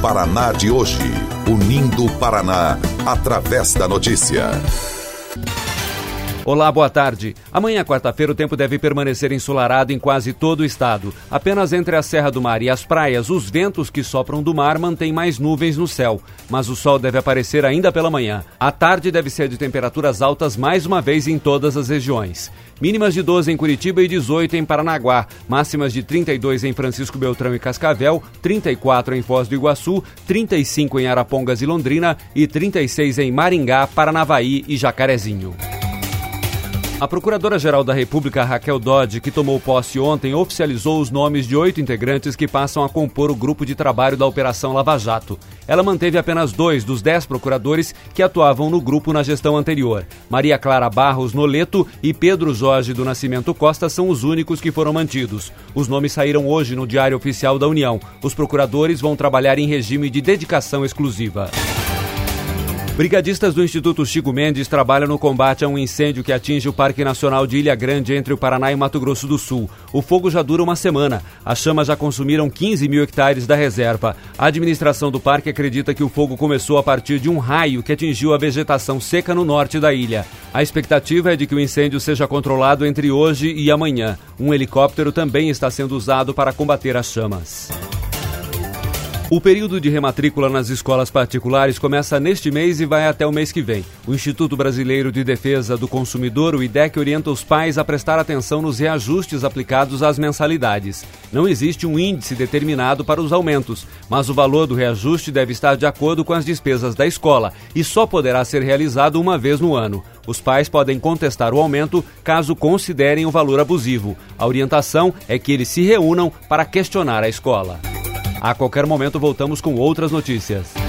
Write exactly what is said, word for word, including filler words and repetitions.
Paraná de hoje. Unindo o Paraná através da notícia. Olá, boa tarde. Amanhã, quarta-feira, o tempo deve permanecer ensolarado em quase todo o estado. Apenas entre a Serra do Mar e as praias, os ventos que sopram do mar mantêm mais nuvens no céu. Mas o sol deve aparecer ainda pela manhã. A tarde deve ser de temperaturas altas mais uma vez em todas as regiões. Mínimas de doze em Curitiba e dezoito em Paranaguá. Máximas de trinta e dois em Francisco Beltrão e Cascavel, trinta e quatro em Foz do Iguaçu, trinta e cinco em Arapongas e Londrina e trinta e seis em Maringá, Paranavaí e Jacarezinho. A Procuradora-Geral da República, Raquel Dodge, que tomou posse ontem, oficializou os nomes de oito integrantes que passam a compor o grupo de trabalho da Operação Lava Jato. Ela manteve apenas dois dos dez procuradores que atuavam no grupo na gestão anterior. Maria Clara Barros Noleto e Pedro Jorge do Nascimento Costa são os únicos que foram mantidos. Os nomes saíram hoje no Diário Oficial da União. Os procuradores vão trabalhar em regime de dedicação exclusiva. Brigadistas do Instituto Chico Mendes trabalham no combate a um incêndio que atinge o Parque Nacional de Ilha Grande entre o Paraná e Mato Grosso do Sul. O fogo já dura uma semana. As chamas já consumiram quinze mil hectares da reserva. A administração do parque acredita que o fogo começou a partir de um raio que atingiu a vegetação seca no norte da ilha. A expectativa é de que o incêndio seja controlado entre hoje e amanhã. Um helicóptero também está sendo usado para combater as chamas. O período de rematrícula nas escolas particulares começa neste mês e vai até o mês que vem. O Instituto Brasileiro de Defesa do Consumidor, o I D E C, orienta os pais a prestar atenção nos reajustes aplicados às mensalidades. Não existe um índice determinado para os aumentos, mas o valor do reajuste deve estar de acordo com as despesas da escola e só poderá ser realizado uma vez no ano. Os pais podem contestar o aumento caso considerem o valor abusivo. A orientação é que eles se reúnam para questionar a escola. A qualquer momento voltamos com outras notícias.